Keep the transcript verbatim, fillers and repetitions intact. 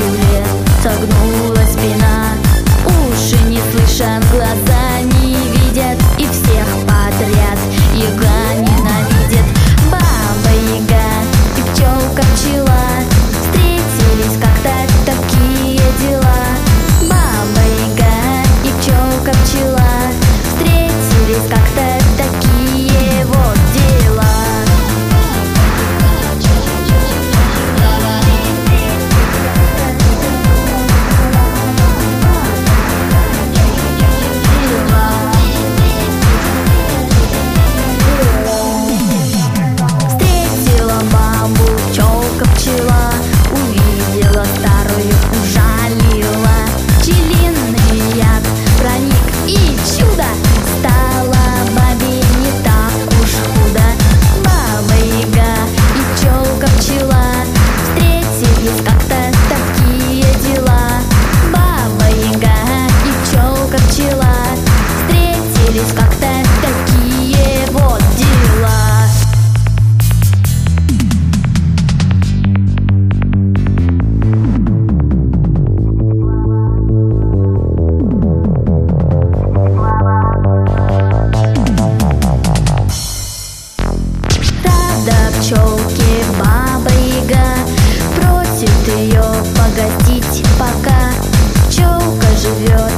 чуле согнула спина. Уши не слышат, глаза не видят, и всех подряд яга ненавидит. Баба Яга и пчелка-пчела встретились как-то, такие дела. Баба Яга и пчелка-пчела встретились как-то, такие вот дела. Встретила бабу пчелка-пчела, увидела старую, ужалила. Пчелиный яд проник, и чудо, стало бабе не так уж худо. Баба Яга и пчелка-пчела встретились как-то, такие дела. Баба Яга и пчелка-пчела встретились как-то, такие вот дела. Рада пчелке Баба Яга, просит ее погостить пока. Пчелка живет